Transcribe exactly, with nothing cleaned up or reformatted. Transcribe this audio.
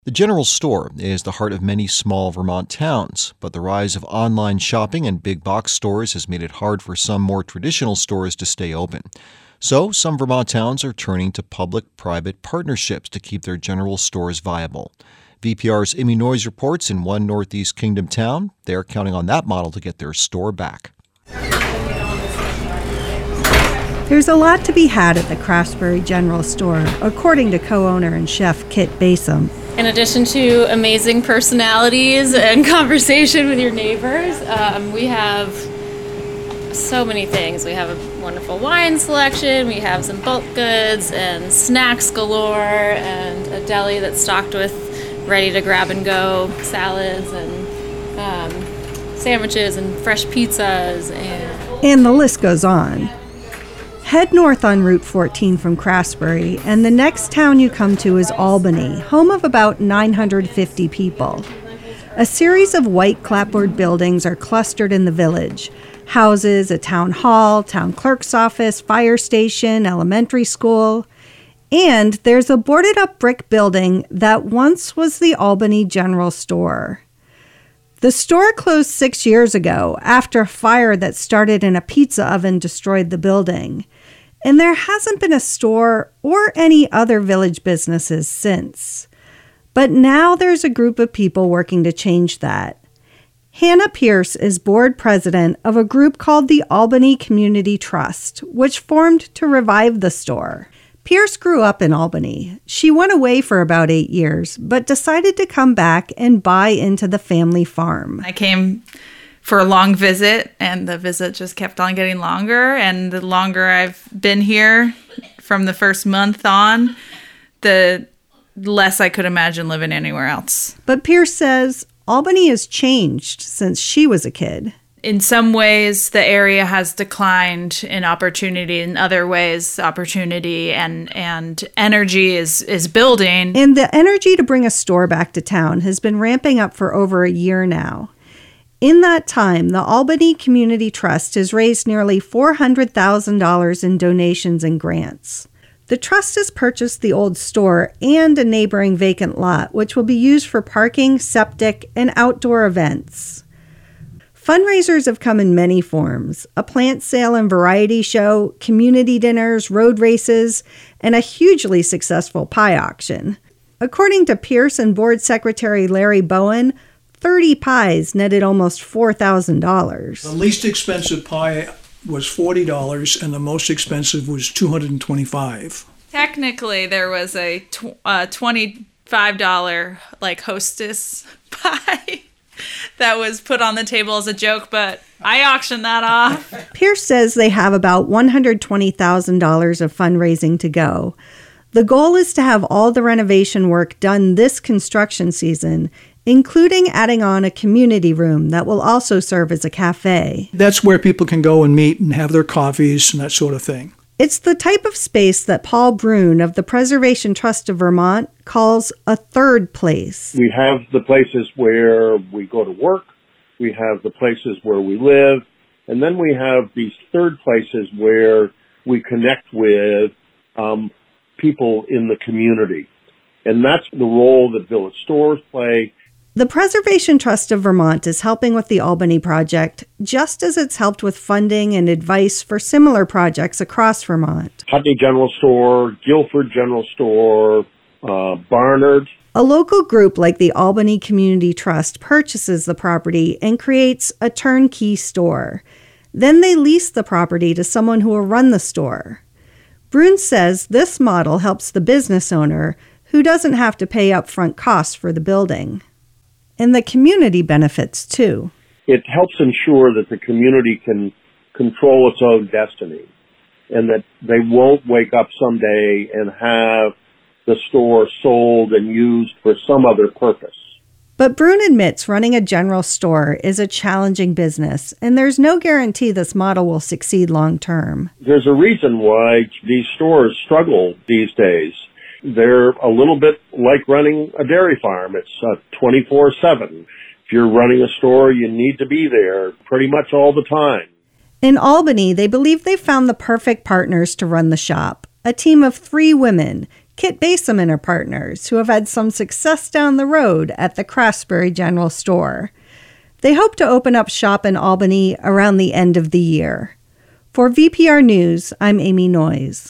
The general store is the heart of many small Vermont towns, but the rise of online shopping and big box stores has made it hard for some more traditional stores to stay open. So, some Vermont towns are turning to public-private partnerships to keep their general stores viable. V P R's Imi Noyes reports in one Northeast Kingdom town, they're counting on that model to get their store back. There's a lot to be had at the Craftsbury General Store, according to co-owner and chef Kit Basom. In addition to amazing personalities and conversation with your neighbors, um, we have so many things. We have a wonderful wine selection, we have some bulk goods and snacks galore, and a deli that's stocked with ready-to-grab-and-go salads and um, sandwiches and fresh pizzas. And, and the list goes on. Head north on Route fourteen from Craftsbury, and the next town you come to is Albany, home of about nine hundred fifty people. A series of white clapboard buildings are clustered in the village. Houses, a town hall, town clerk's office, fire station, elementary school. And there's a boarded-up brick building that once was the Albany General Store. The store closed six years ago after a fire that started in a pizza oven destroyed the building. And there hasn't been a store or any other village businesses since. But now there's a group of people working to change that. Hannah Pierce is board president of a group called the Albany Community Trust, which formed to revive the store. Pierce grew up in Albany. She went away for about eight years, but decided to come back and buy into the family farm. I came for a long visit, and the visit just kept on getting longer. And the longer I've been here, from the first month on, the less I could imagine living anywhere else. But Pierce says Albany has changed since she was a kid. In some ways, the area has declined in opportunity. In other ways, opportunity and, and energy is, is building. And the energy to bring a store back to town has been ramping up for over a year now. In that time, the Albany Community Trust has raised nearly four hundred thousand dollars in donations and grants. The trust has purchased the old store and a neighboring vacant lot, which will be used for parking, septic, and outdoor events. Fundraisers have come in many forms: a plant sale and variety show, community dinners, road races, and a hugely successful pie auction. According to Pierce and Board Secretary Larry Bowen, thirty pies netted almost four thousand dollars. The least expensive pie was forty dollars, and the most expensive was two hundred twenty-five dollars. Technically, there was a tw- uh, twenty-five dollars like hostess pie that was put on the table as a joke, but I auctioned that off. Pierce says they have about one hundred twenty thousand dollars of fundraising to go. The goal is to have all the renovation work done this construction season, including adding on a community room that will also serve as a cafe. That's where people can go and meet and have their coffees and that sort of thing. It's the type of space that Paul Brune of the Preservation Trust of Vermont calls a third place. We have the places where we go to work, we have the places where we live, and then we have these third places where we connect with um, people in the community. And that's the role that village stores play. The Preservation Trust of Vermont is helping with the Albany project, just as it's helped with funding and advice for similar projects across Vermont. Putney General Store, Guilford General Store, uh, Barnard. A local group like the Albany Community Trust purchases the property and creates a turnkey store. Then they lease the property to someone who will run the store. Brune says this model helps the business owner, who doesn't have to pay upfront costs for the building. And the community benefits, too. It helps ensure that the community can control its own destiny and that they won't wake up someday and have the store sold and used for some other purpose. But Brune admits running a general store is a challenging business, and there's no guarantee this model will succeed long term. There's a reason why these stores struggle these days. They're a little bit like running a dairy farm. It's uh, twenty-four seven. If you're running a store, you need to be there pretty much all the time. In Albany, they believe they've found the perfect partners to run the shop, a team of three women, Kit Basom and her partners, who have had some success down the road at the Craftsbury General Store. They hope to open up shop in Albany around the end of the year. For V P R News, I'm Amy Noyes.